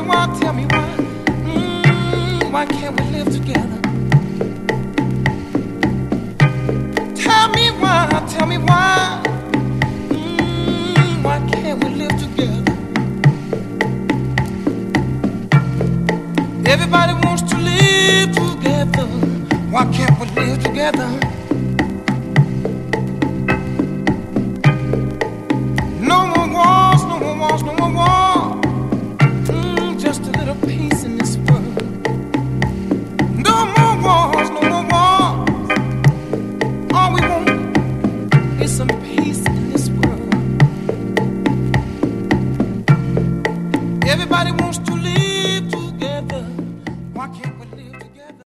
why, why can't we live together? Tell me why can't we live together? Everybody wants to live together. Why can't we live together? No more wars, no more wars, no more wars. Just a little peace in this world. No more wars, no more wars. All we want is some peace in this world. Everybody wants to